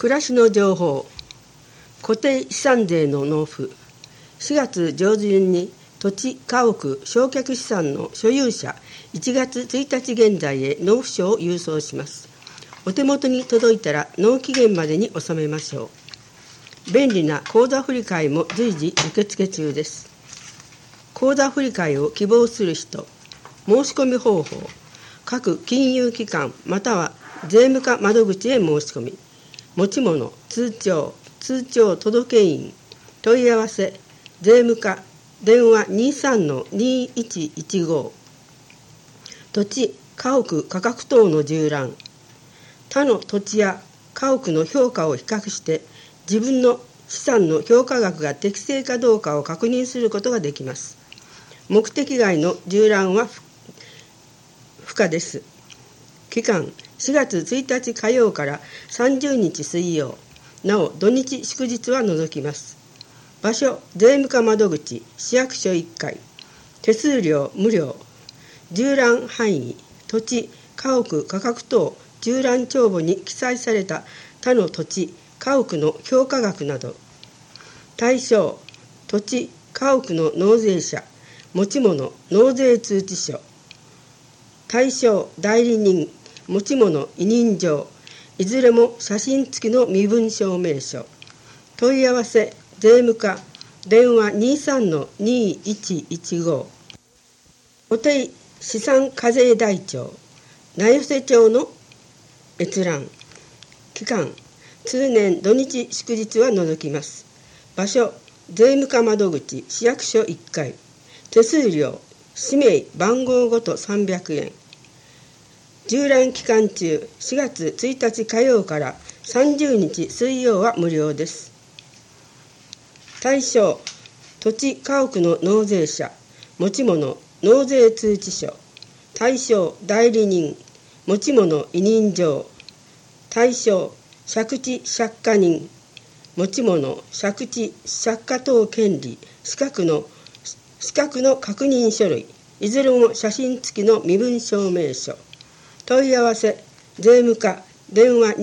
暮らしの情報。固定資産税の納付。4月上旬に土地、家屋、償却資産の所有者1月1日現在へ納付書を郵送します。お手元に届いたら納期限までに納めましょう。便利な口座振替も随時受付中です。口座振替を希望する人、申し込み方法、各金融機関または税務課窓口へ申し込み、持ち物、通帳届印、問い合わせ、税務課、電話 23-2115、土地、家屋価格等の縦覧、他の土地や家屋の評価を比較して自分の資産の評価額が適正かどうかを確認することができます。目的外の縦覧は不可です。期間4月1日火曜から30日水曜、なお土日祝日は除きます。場所、税務課窓口、市役所1階、手数料無料、縦覧範囲、土地、家屋価格等縦覧帳簿に記載された他の土地、家屋の評価額など、対象、土地、家屋の納税者、持ち物、納税通知書、対象、代理人、持ち物、委任状、いずれも写真付きの身分証明書。問い合わせ、税務課、電話 23-2115。固定資産課税台帳、名寄町の閲覧。期間、通年土日祝日は除きます。場所、税務課窓口、市役所1階。手数料、氏名、番号ごと300円。縦覧期間中、4月1日火曜から30日水曜は無料です。対象、土地家屋の納税者、持ち物、納税通知書、対象、代理人、持ち物、委任状、対象、借地借家人、持ち物、借地借家等権利、資格の確認書類、いずれも写真付きの身分証明書。問い合わせ、税務課、電話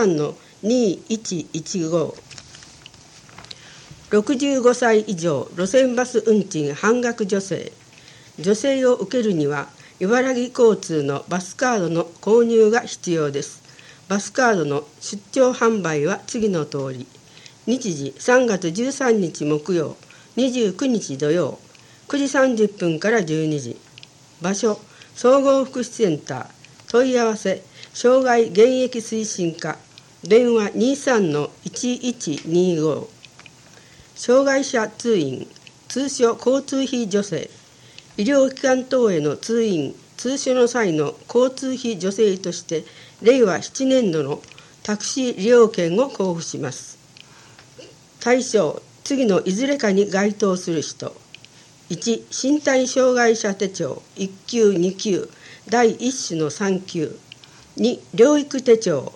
23-2115。65歳以上路線バス運賃半額助成。助成を受けるには茨城交通のバスカードの購入が必要です。バスカードの出張販売は次の通り。日時3月13日木曜、29日土曜、9時30分から12時。場所、総合福祉センター。問い合わせ、障害現役推進課、電話 23-1125。障害者通院、通所交通費助成。医療機関等への通院、通所の際の交通費助成として、令和7年度のタクシー利用券を交付します。対象、次のいずれかに該当する人。1、身体障害者手帳1級2級第1種の3級。2、療育手帳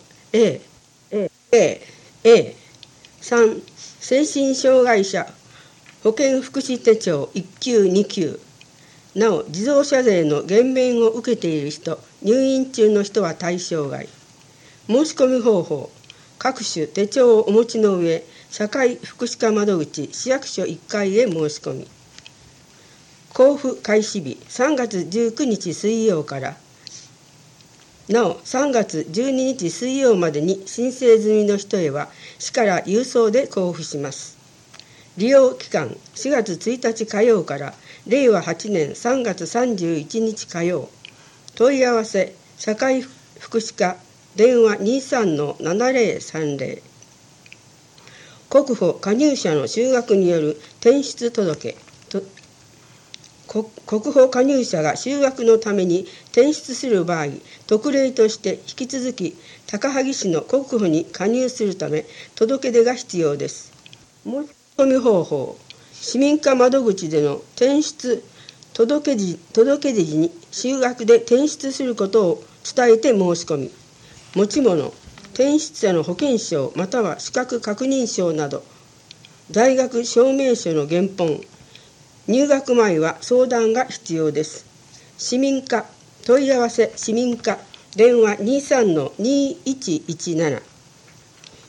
A。3、精神障害者保健福祉手帳1級2級。なお、自動車税の減免を受けている人、入院中の人は対象外。申し込み方法、各種手帳をお持ちの上、社会福祉課窓口、市役所1階へ申し込み。交付開始日、3月19日水曜から、なお3月12日水曜までに申請済みの人へは、市から郵送で交付します。利用期間、4月1日火曜から令和8年3月31日火曜。問い合わせ、社会福祉課、電話 23-7030。国保加入者の就学による転出届。国保加入者が就学のために転出する場合、特例として引き続き高萩市の国保に加入するため届け出が必要です。申し込み方法、市民課窓口での転出届出時に就学で転出することを伝えて申し込み、持ち物、転出者の保険証または資格確認証など、在学証明書の原本、入学前は相談が必要です。市民課、問い合わせ市民課、電話 23-2117。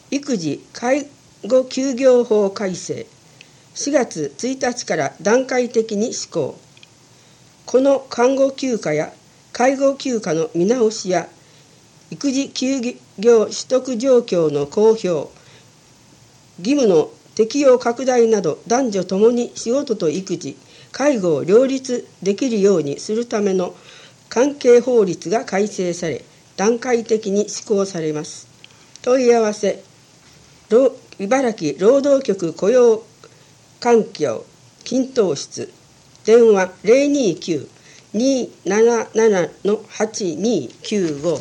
育児・介護休業法改正、4月1日から段階的に施行。この看護休暇や介護休暇の見直しや育児休業取得状況の公表、義務の適用拡大など、男女ともに仕事と育児・介護を両立できるようにするための関係法律が改正され、段階的に施行されます。問い合わせ、茨城労働局雇用環境均等室、電話 029-277-8295。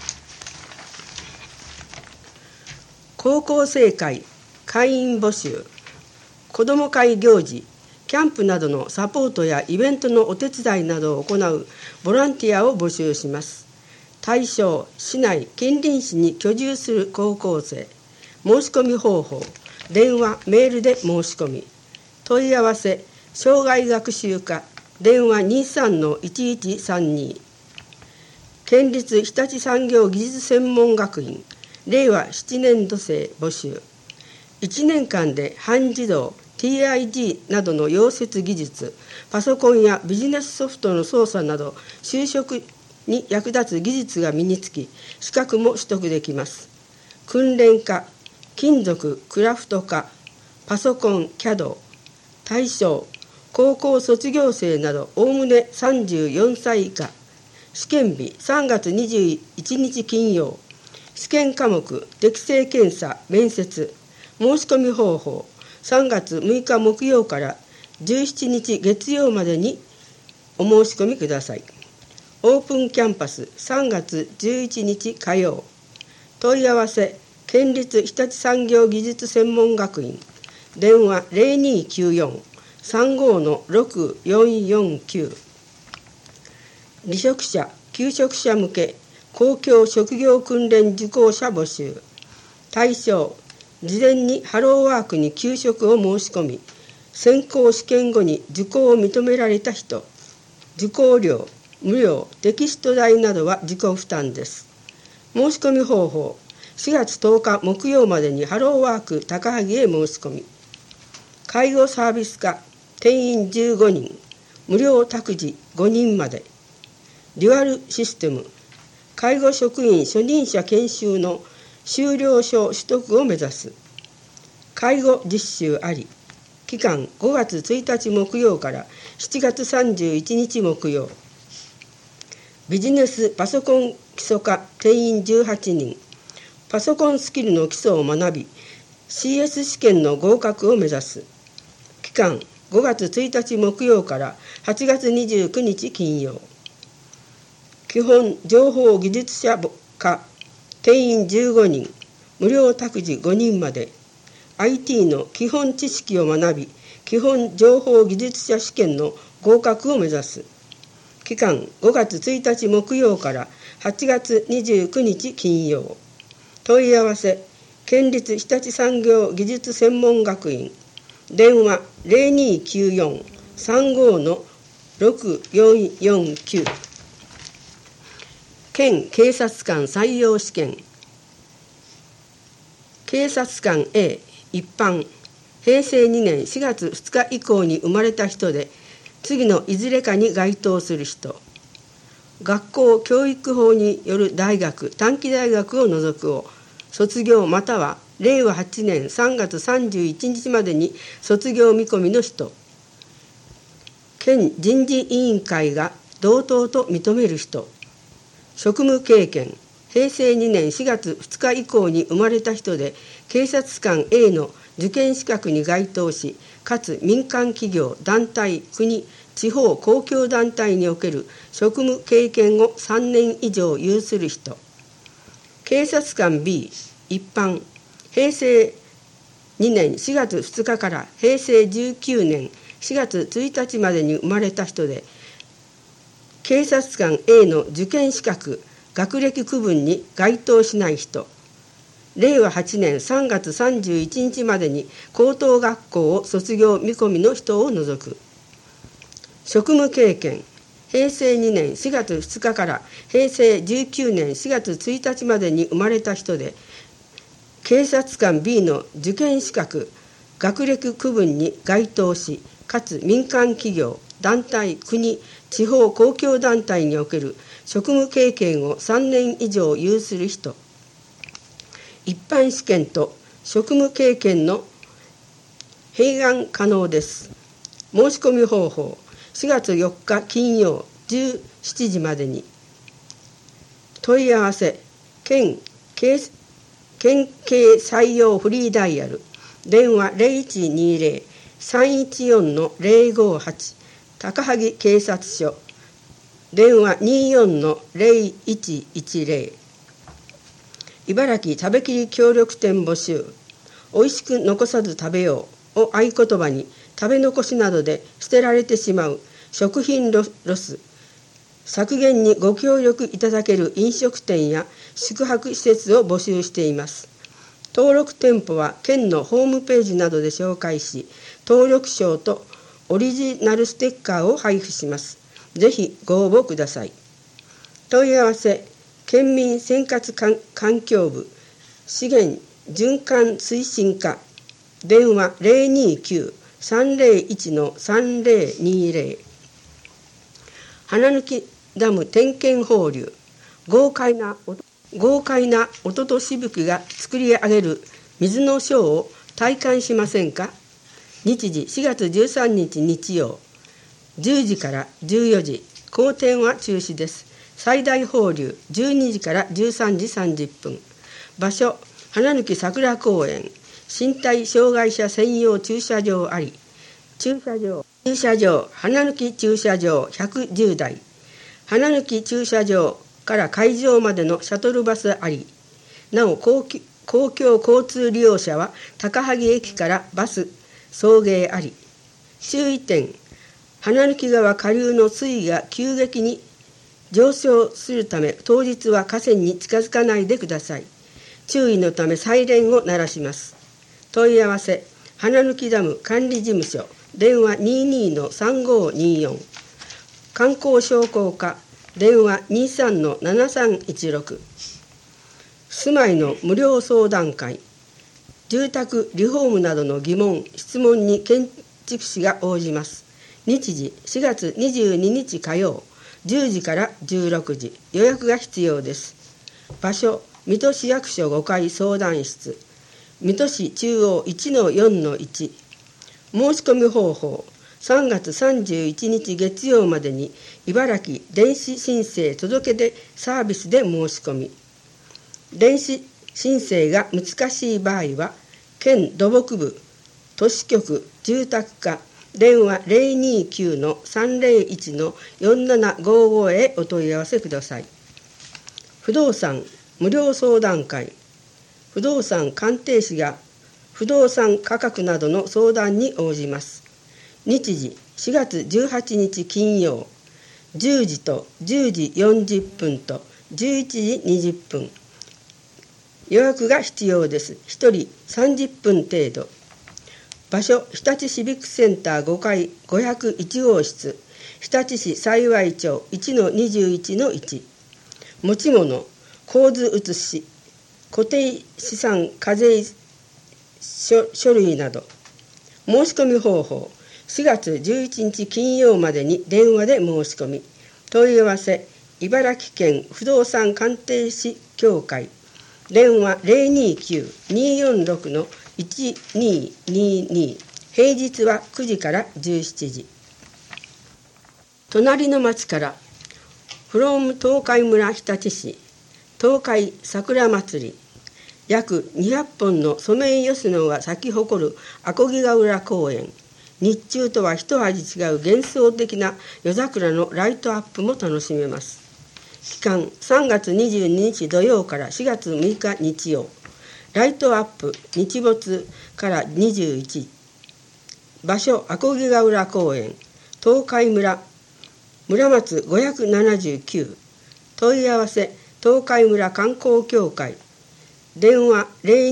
高校生会会員募集、子ども会行事、キャンプなどのサポートやイベントのお手伝いなどを行うボランティアを募集します。対象、市内近隣市に居住する高校生。申し込み方法、電話・メールで申し込み。問い合わせ、障害学習課、電話 23-1132。県立日立産業技術専門学院、令和7年度生募集。1年間で半自動、TIG などの溶接技術、パソコンやビジネスソフトの操作など、就職に役立つ技術が身につき、資格も取得できます。訓練科、金属クラフト科、パソコン CAD。対象、高校卒業生などおおむね34歳以下。試験日3月21日金曜。試験科目、適性検査、面接。申し込み方法、3月6日木曜から17日月曜までにお申し込みください。オープンキャンパス3月11日火曜。問い合わせ、県立日立産業技術専門学院、電話 0294-35-6449。離職者・休職者向け公共職業訓練受講者募集。対象、事前にハローワークに休職を申し込み、選考試験後に受講を認められた人。受講料無料、テキスト代などは自己負担です。申し込み方法、4月10日木曜までにハローワーク高萩へ申し込み。介護サービス課、定員15人、無料託児5人まで。デュアルシステム、介護職員初任者研修の修了証取得を目指す。介護実習あり。期間5月1日木曜から7月31日木曜。ビジネスパソコン基礎科定員18人。パソコンスキルの基礎を学び、CS 試験の合格を目指す。期間5月1日木曜から8月29日金曜。基本情報技術者科定員15人、無料託児5人まで。IT の基本知識を学び、基本情報技術者試験の合格を目指す。期間5月1日木曜から8月29日金曜。問い合わせ、県立日立産業技術専門学院、電話 0294-35-6449。県警察官採用試験。警察官 A 一般、平成2年4月2日以降に生まれた人で、次のいずれかに該当する人。学校教育法による大学・短期大学を除くを卒業または令和8年3月31日までに卒業見込みの人。県人事委員会が同等と認める人。職務経験、平成2年4月2日以降に生まれた人で、警察官 A の受験資格に該当し、かつ民間企業、団体、国、地方公共団体における職務経験を3年以上有する人。警察官 B 一般、平成2年4月2日から平成19年4月1日までに生まれた人で、警察官 A の受験資格、学歴区分に該当しない人。令和8年3月31日までに高等学校を卒業見込みの人を除く。職務経験、平成2年4月2日から平成19年4月1日までに生まれた人で、 警察官 B の受験資格、学歴区分に該当し、かつ民間企業、団体、国、地方公共団体における職務経験を3年以上有する人。一般試験と職務経験の併願可能です。申し込み方法、4月4日金曜17時までに。問い合わせ、県警採用フリーダイヤル、電話 0120-314-058 高萩警察署、電話 24-0110。茨城食べきり協力店募集、おいしく残さず食べようを合言葉に、食べ残しなどで捨てられてしまう食品ロス削減にご協力いただける飲食店や宿泊施設を募集しています。登録店舗は県のホームページなどで紹介し、登録証とオリジナルステッカーを配布します。ぜひご応募ください。問い合わせ、県民生活環境部資源循環推進課、電話 029-301-3020。 花貫ダム点検放流、豪快な音としぶきが作り上げる水のショーを体感しませんか。日時4月13日日曜、10時から14時、後転は中止です。最大放流12時から13時30分。場所、花貫桜公園、身体障害者専用駐車場あり、駐車場花貫駐車場110台、花貫駐車場から会場までのシャトルバスあり、なお公共交通利用者は高萩駅からバス送迎あり。注意点、花貫川下流の水位が急激に上昇するため、当日は河川に近づかないでください。注意のためサイレンを鳴らします。問い合わせ、花貫ダム管理事務所、電話 22-3524。観光商工課、電話 23-7316。住まいの無料相談会、住宅リフォームなどの疑問・質問に建築士が応じます。日時4月22日火曜、10時から16時、予約が必要です。場所、水戸市役所5階相談室、水戸市中央 1-4-1。申し込み方法、3月31日月曜までに茨城電子申請届出サービスで申し込み。電子申請が難しい場合は、県土木部都市局住宅課、電話 029-301-4755 へお問い合わせください。不動産無料相談会、不動産鑑定士が不動産価格などの相談に応じます。日時4月18日金曜、10時と10時40分と11時20分。予約が必要です。1人30分程度。場所、日立シビックセンター5階501号室、日立市幸町 1-21-1。持ち物、構図写し、固定資産課税書類など。申し込み方法、4月11日金曜までに電話で申し込み。問い合わせ、茨城県不動産鑑定士協会、電話 029-246-1222。平日は9時から17時。隣の町から、from 東海村日立市、東海桜祭り、約200本のソメイヨシノが咲き誇る阿漕ヶ浦公園。日中とは一味違う幻想的な夜桜のライトアップも楽しめます。期間3月22日土曜から4月6日日曜。ライトアップ日没から21時。場所、阿漕ヶ浦公園、東海村松579。問い合わせ、東海村観光協会、電話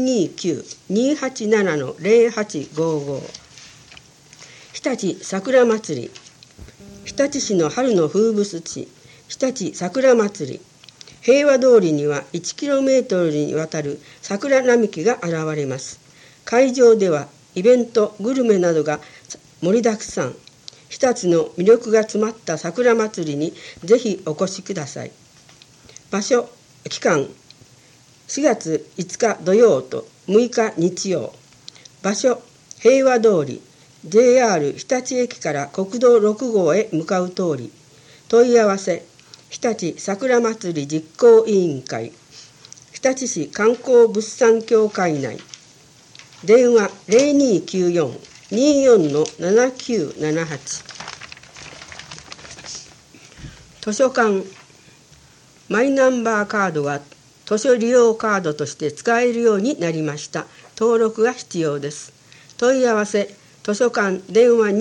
029-287-0855。日立桜祭り、日立市の春の風物詩、日立桜祭り。 平和通りには 1km にわたる桜並木が現れます。会場ではイベント、グルメなどが盛りだくさん。日立の魅力が詰まった桜祭りにぜひお越しください。場所、期間、4月5日土曜と6日日曜。場所、平和通り、JR 日立駅から国道6号へ向かう通り。問い合わせ、日立桜祭り実行委員会、日立市観光物産協会内。電話0294-24-7978。図書館、マイナンバーカードが図書利用カードとして使えるようになりました。登録が必要です。問い合わせ、図書館電話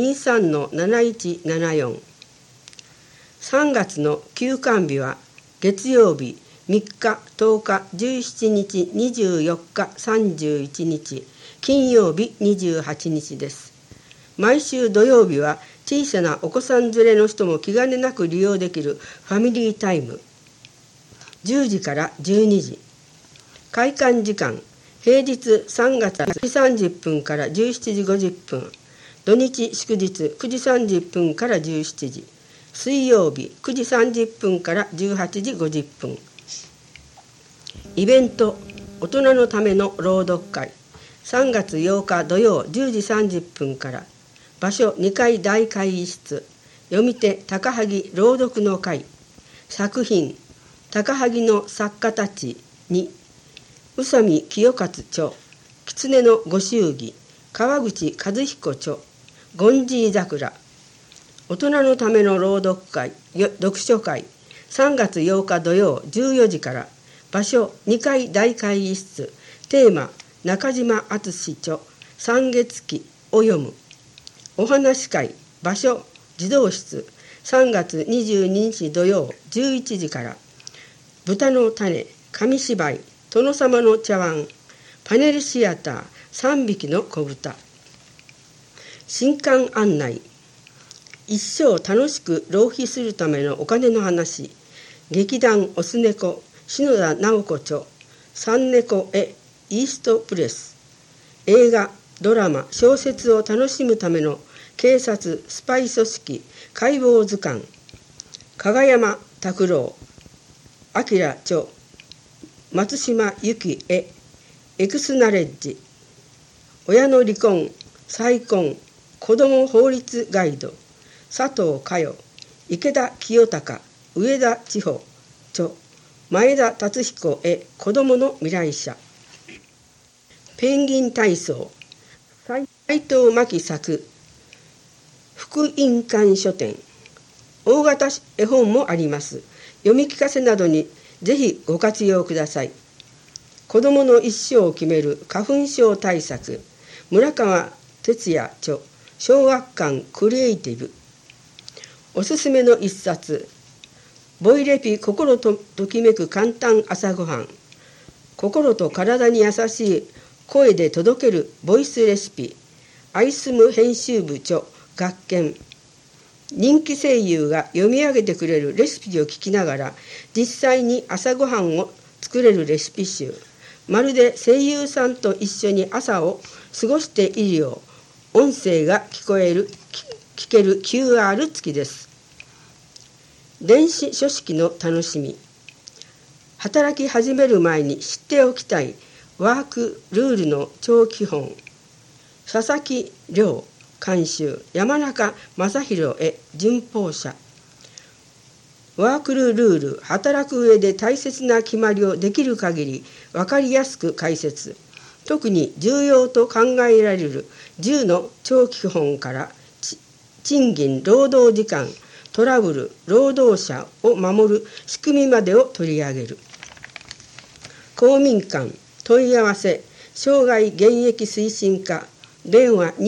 23-7174。3月の休館日は月曜日3日、10日、17日、24日、31日、金曜日28日です。毎週土曜日は小さなお子さん連れの人も気兼ねなく利用できるファミリータイム。10時から12時。開館時間、平日3月9時30分から17時50分。土日祝日9時30分から17時。水曜日9時30分から18時50分。イベント、大人のための朗読会。3月8日土曜10時30分から。場所2階大会議室。読み手高萩朗読の会。作品、高萩の作家たちに、宇佐美清勝著、狐のご祝儀、川口和彦著、ゴンジー桜。大人のための朗読会、読書会。3月8日土曜14時から。場所2階大会議室。テーマ、中島敦著、三月期を読む。お話会。場所、児童室。3月22日土曜11時から。豚の種、紙芝居、殿様の茶碗、パネルシアター、3匹の子豚。新刊案内。一生楽しく浪費するためのお金の話。劇団オスネコ、篠田直子著、三猫へイーストプレス。映画、ドラマ、小説を楽しむための警察スパイ組織解剖図鑑。加賀山拓郎、明著、松島由紀へエクスナレッジ。親の離婚、再婚、子ども法律ガイド。佐藤佳代、池田清隆、上田千穂著、前田達彦へ子どもの未来者。ペンギン体操、斉藤真希作、福音館書店。大型絵本もあります。読み聞かせなどにぜひご活用ください。子どもの一生を決める花粉症対策。村川哲也著、小学館クリエイティブ。おすすめの一冊、ボイレピ心ときめく簡単朝ごはん。心と体に優しい声で届けるボイスレシピ。アイスム編集部著、学研。人気声優が読み上げてくれるレシピを聞きながら実際に朝ごはんを作れるレシピ集。まるで声優さんと一緒に朝を過ごしているよう音声が聞ける QR 付きです。電子書式の楽しみ。働き始める前に知っておきたいワークルールの超基本。佐々木亮監修、山中正弘へ順法者。ワークルール、働く上で大切な決まりをできる限り分かりやすく解説。特に重要と考えられる10の超基本から賃金、労働時間、トラブル、労働者を守る仕組みまでを取り上げる。公民館、問い合わせ、障害現役推進課、電話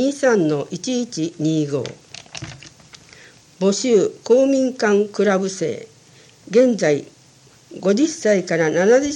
23-1125。募集、公民館クラブ生。現在50歳から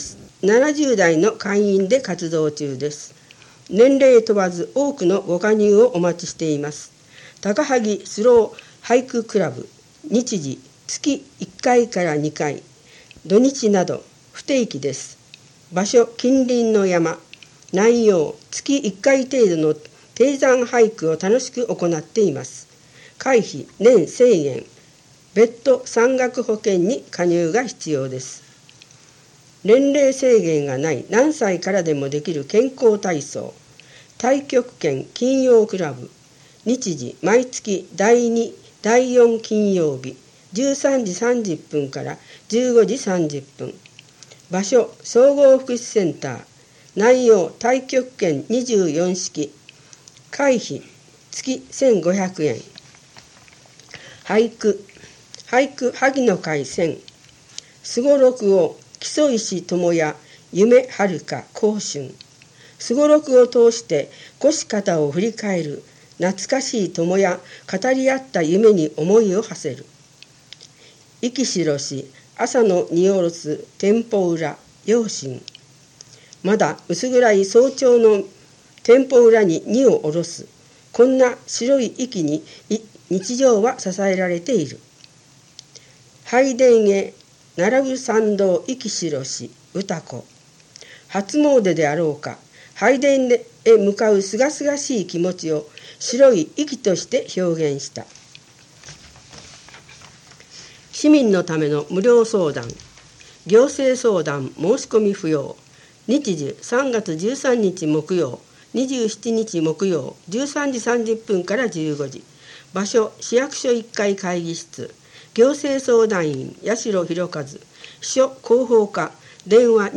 70代の会員で活動中です。年齢問わず多くのご加入をお待ちしています。高萩スロー俳句クラブ、日時月1回から2回。 土日など不定期です。場所近隣の山。内容月1回程度の低山俳句を楽しく行っています。会費年1000円。別途山岳保険に加入が必要です。年齢制限がない何歳からでもできる健康体操。太極拳金曜クラブ。日時毎月第2、第4金曜日13時30分から15時30分。場所総合福祉センター。内容太極拳24式。会費月1500円。俳句萩の会戦。すごろくを木曽石智也夢遥か幸春。すごろくを通して腰肩を振り返る懐かしい友や語り合った夢に思いを馳せる。生きしろし朝の荷下ろす店舗裏陽心。まだ薄暗い早朝の店舗裏に荷を下ろす。こんな白い息に日常は支えられている。拝殿へ並ぶ参道生きしろし歌子。初詣であろうか拝殿へ向かうすがすがしい気持ちを白い息として表現した。市民のための無料相談。行政相談申し込み不要。日時3月13日木曜、27日木曜、13時30分から15時。場所市役所1階会議室。行政相談員八代博和。秘書広報課。電話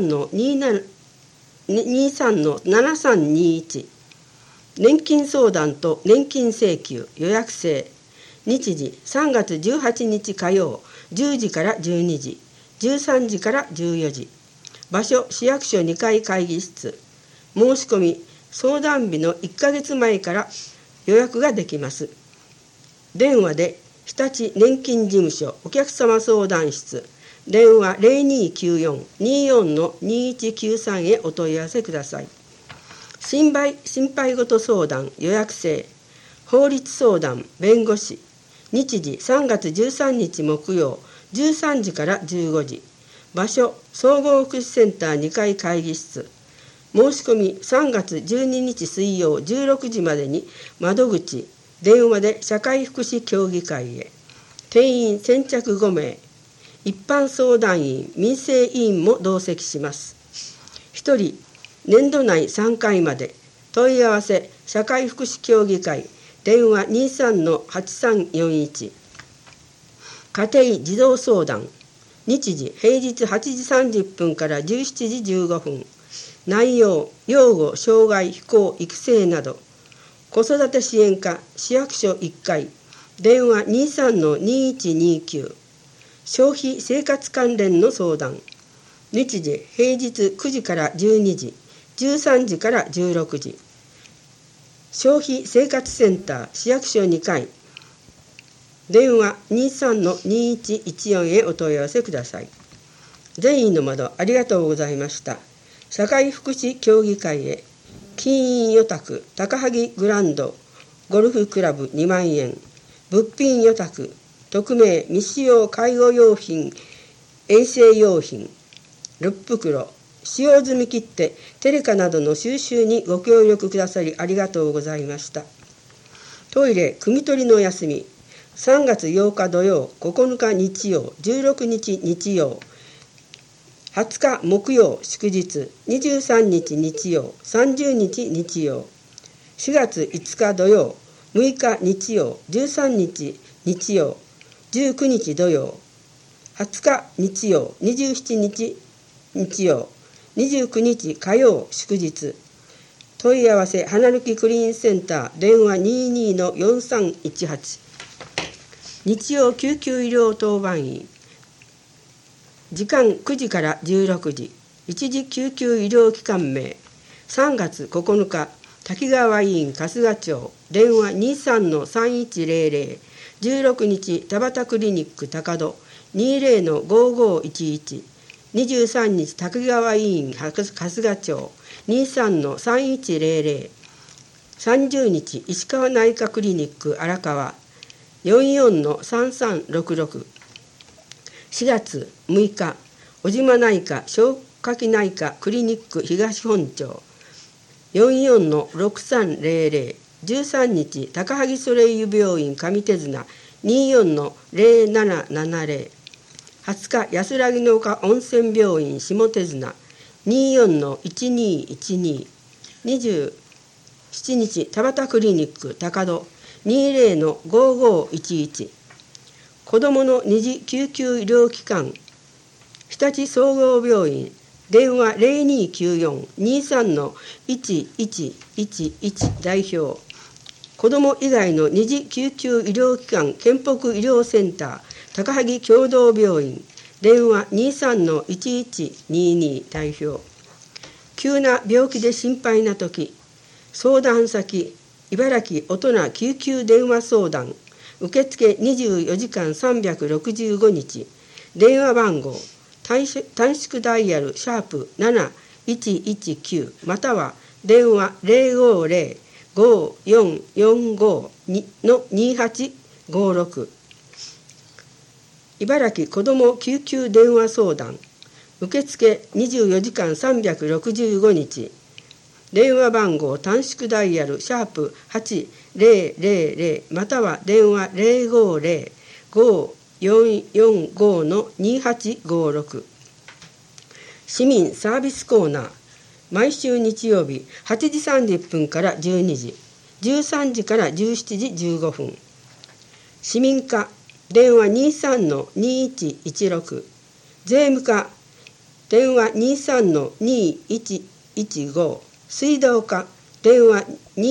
23-7321。年金相談と年金請求予約制。日時3月18日火曜10時から12時、13時から14時。場所市役所2階会議室。申し込み相談日の1ヶ月前から予約ができます。電話で日立年金事務所お客様相談室。電話 0294-24-2193 へお問い合わせください。心配事相談予約制。法律相談弁護士。日時3月13日木曜13時から15時。場所総合福祉センター2階会議室。申し込み3月12日水曜16時までに窓口電話で社会福祉協議会へ。定員先着5名。一般相談員民生委員も同席します。1人年度内3回まで。問い合わせ社会福祉協議会電話 23-8341。家庭児童相談。日時平日8時30分から17時15分。内容養護障害非行育成など。子育て支援課市役所1階電話 23-2129。消費生活関連の相談。日時平日9時から12時、13時から16時。消費生活センター市役所2階電話 23-2114 へお問い合わせください。善意の窓ありがとうございました。社会福祉協議会へ。金印予託高萩グランドゴルフクラブ2万円。物品予託匿名未使用介護用品衛生用品6袋使用済み切手テレカなどの収集にご協力くださりありがとうございました。トイレ汲み取りの休み。3月8日土曜9日日曜16日日曜20日木曜祝日23日日曜30日日曜。4月5日土曜6日日曜13日日曜19日土曜20日日曜27日日曜29日火曜祝日。問い合わせ花抜クリーンセンター電話 22-4318。日曜救急医療当番員。時間9時から16時。一時救急医療機関名。3月9日滝川医院春日町電話 23-3100。16日田端クリニック高戸 20-5511。23日滝川医院春日町 23-3100。30日石川内科クリニック荒川 44-3366。 4月6日、小島内科消化器内科クリニック東本町 44-6300、13日、高萩ソレイユ病院上手綱 24-0770、20日、安らぎの丘温泉病院下手綱 24-1212、27日、田端クリニック高戸 20-5511、子どもの二次救急医療機関日立総合病院電話 0294-23-1111 代表、子ども以外の二次救急医療機関県北医療センター高萩共同病院電話 23-1122 代表、急な病気で心配なとき、相談先茨城大人救急電話相談受付24時間365日、電話番号短縮ダイヤル#7119または電話 050-5445-2856、茨城子ども救急電話相談受付24時間365日、電話番号短縮ダイヤル#8000または電話 050-5445-2856。市民サービスコーナー、毎週日曜日8時30分から12時、13時から17時15分。市民課電話 23-2116、税務課電話 23-2115、水道課電話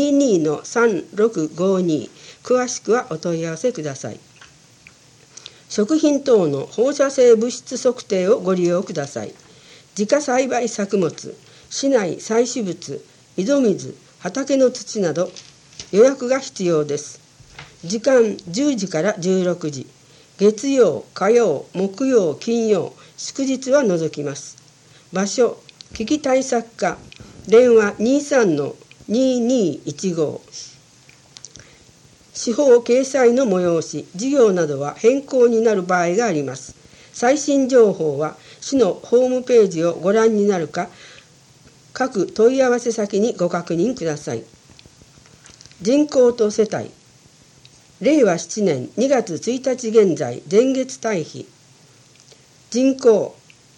22-3652、詳しくはお問い合わせください。食品等の放射性物質測定をご利用ください。自家栽培作物、市内採取物、井戸水、畑の土など予約が必要です。時間10時から16時、月曜、火曜、木曜、金曜、祝日は除きます。場所、危機対策課電話 23-2215。司法掲載の催し、事業などは変更になる場合があります。最新情報は市のホームページをご覧になるか、各問い合わせ先にご確認ください。人口と世帯、令和7年2月1日現在、前月対比、人口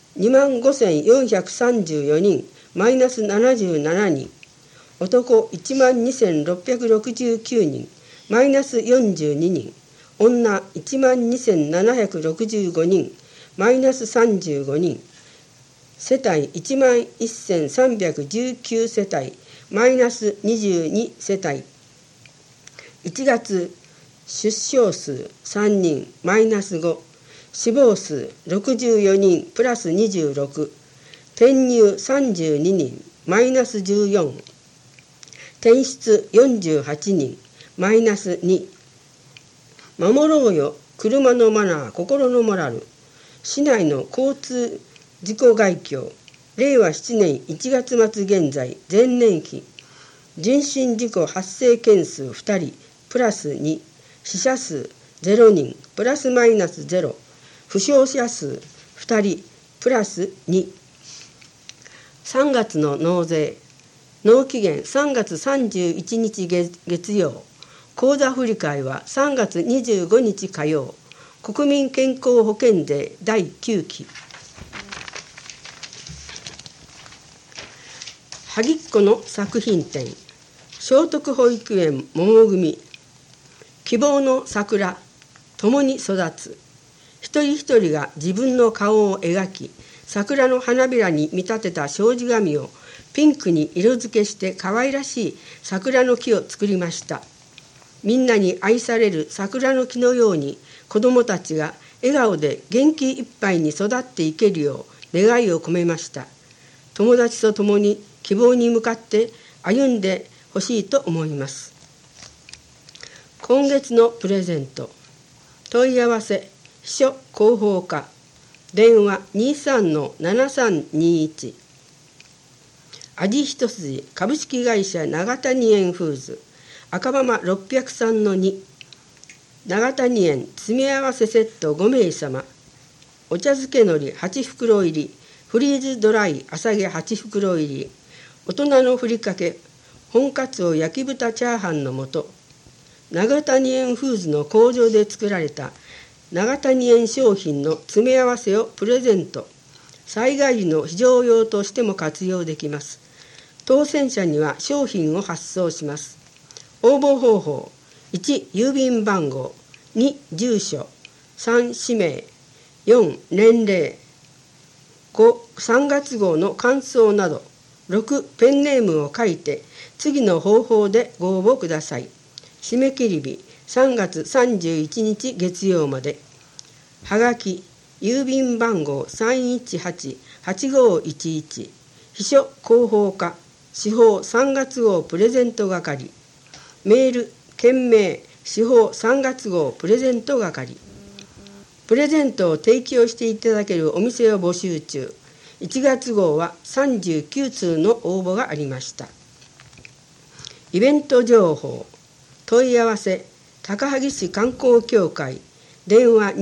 25,434 人、マイナス77人、男 12,669 人、マイナス42人、女 12,765 人、マイナス35人、世帯 11,319 世帯、マイナス22世帯。1月出生数3人、マイナス5、死亡数64人、プラス26、転入32人、マイナス14、転出48人、マイナス2。守ろうよ車のマナー、心のモラル。市内の交通事故概況、令和7年1月末現在、前年比、人身事故発生件数2人、プラス2、死者数0人、プラスマイナス0、負傷者数2人、プラス2。3月の納税、納期限3月31日月曜、口座振替は3月25日火曜、国民健康保険税第9期。萩っ子の作品展、聖徳保育園桃組、希望の桜、共に育つ。一人一人が自分の顔を描き、桜の花びらに見立てた障子紙をピンクに色付けして可愛らしい桜の木を作りました。みんなに愛される桜の木のように、子どもたちが笑顔で元気いっぱいに育っていけるよう願いを込めました。友達と共に希望に向かって歩んでほしいと思います。今月のプレゼント、問い合わせ、秘書広報課、電話 23-7321、味一筋株式会社長谷園フーズ、赤マ603-2、長谷園詰め合わせセット5名様、 お茶漬け海苔8袋入り、フリーズドライ朝毛8袋入り、大人のふりかけ本かつお焼き豚チャーハンの素、長谷園フーズの工場で作られた長谷園商品の詰め合わせをプレゼント。災害時の非常用としても活用できます。当選者には商品を発送します。応募方法、1、郵便番号、2、住所、3、氏名、4、年齢、5、3月号の感想など、6、ペンネームを書いて次の方法でご応募ください。締め切り日3月31日月曜まで。はがき、郵便番号 318-8511、秘書広報課、司法3月号プレゼント係。メール、件名、司法3月号プレゼント係。プレゼントを提供していただけるお店を募集中。1月号は39通の応募がありました。イベント情報、問い合わせ、高萩市観光協会、電話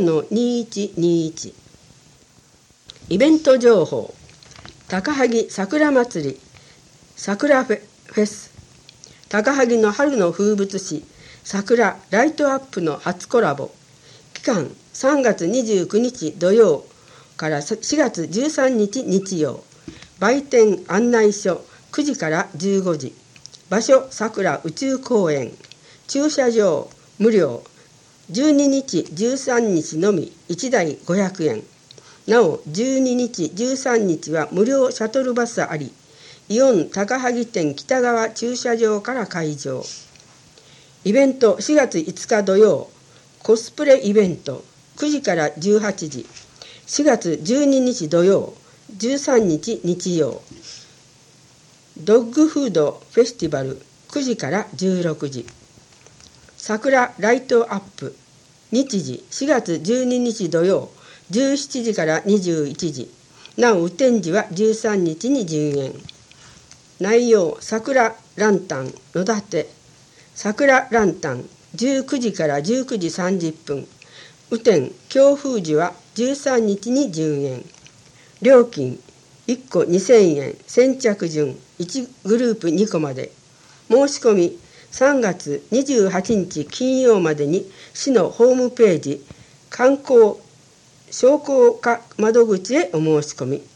23-2121。イベント情報、高萩桜祭り、桜フェス、高萩の春の風物詩、桜ライトアップの初コラボ。期間3月29日土曜から4月13日日曜。売店案内所9時から15時。場所桜宇宙公園。駐車場無料。12日13日のみ1台500円。なお12日13日は無料シャトルバスあり、イオン高萩店北側駐車場から会場。イベント4月5日土曜、コスプレイベント9時から18時。4月12日土曜、13日日曜。ドッグフードフェスティバル9時から16時。桜ライトアップ日時4月12日土曜17時から21時。なお雨天時は13日に順延。内容、桜ランタン野立、桜ランタン19時から19時30分。雨天強風時は13日に順延。料金1個2000円、先着順1グループ2個まで。申し込み3月28日金曜までに市のホームページ観光商工課窓口へお申し込み。